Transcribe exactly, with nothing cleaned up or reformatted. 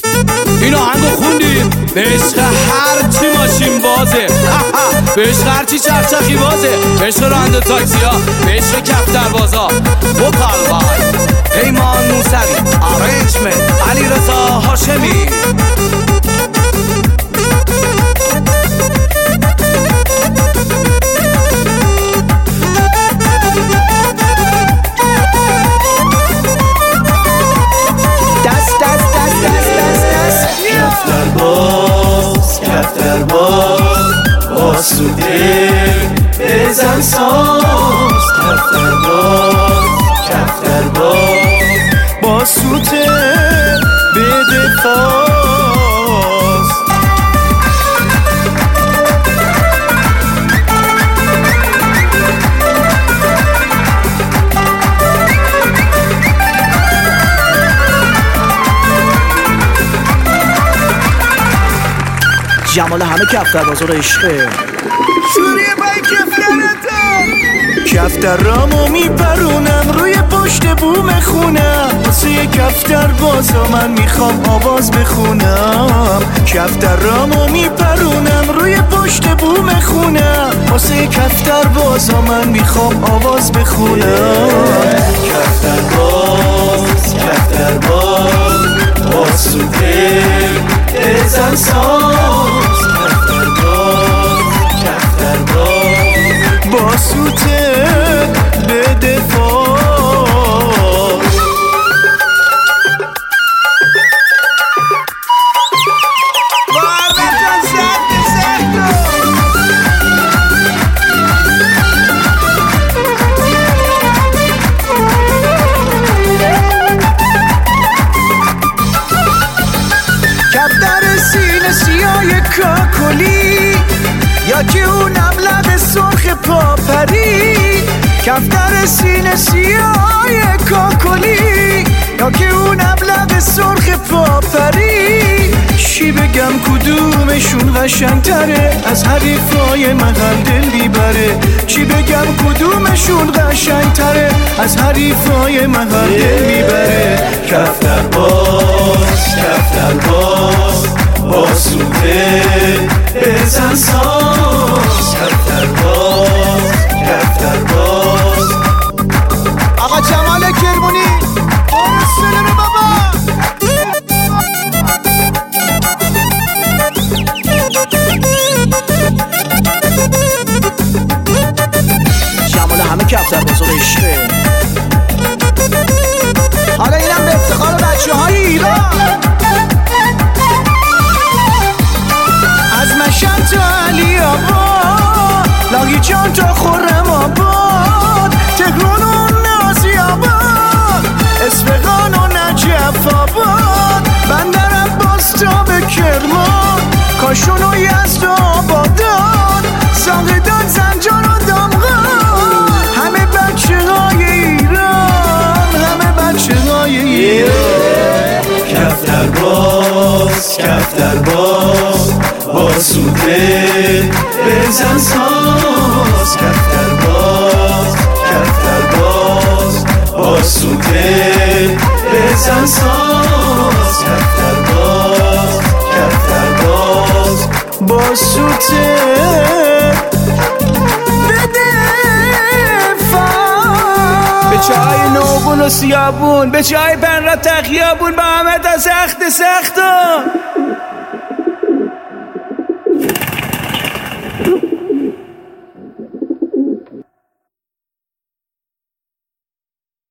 این آهنگو خوندیم به عشق هرچی ماشین بازه، به عشق هرچی چخچخی بازه، به عشق راننده تاکسی ها، به عشق کفتر بازا. وکال بای پیمان موسوی، آرنجمنت علی رضا هاشمی. کفتر باز کفتر باز باز تو دل بزن ساز. کفتر باز کفتر باز باز تو دل بده فاز. جمال همه کفتر بازار عشقه. شوریه بای کفترتو کفتر رامو میپرونم روی پشت بوم خونم. واسه یه کفتر بازا من میخوام آواز بخونم. کفتر رامو میپرونم روی پشت بوم خونم. واسه یه کفتر بازا من میخوام آواز بخونم. کفتر باز کفتر باز باز تو دل بزن ساز. کفتر باز کفتر باز با سوته بده فاز. بارمتان سخت سخت کفتر سینه سیاه کاکلی یا که اونم لب سرخ پاپری. کفتر سینه سیاه کاکلی یا که اونم لب سرخ پاپری. چی بگم کدومشون قشنگتره از حریفای محل دل بیبره. چی بگم کدومشون قشنگتره از حریفای محل دل بیبره. کفتر باز کفتر باز باز سوته بزن ساز. کفتر باز کفتر باز آقا جمال کرمونی برسونه رو بابا. جمال همه کفتر بازار عشقه. حالا اینم به افتخار بچه های ایران. از مشهد تا علی آباد، لاهیجان تا خرم آباد، تهران و نازی آباد، اصفهان و نجف آباد، بندر عباس تا به کرمان، کاشان و یزد و آبادان، زاهدان زنجان و دامغان. همه بچه های ایران، همه بچه های ایران. کفتر باز کفتر باز با سوته بزن ساز. کفتر باز کفتر باز با سوته بزن ساز. کفتر باز کفتر باز با سوته بده فاز. به چای نوبون و سیابون، به چای پنرا تخیابون، با همه تا سخت سختون.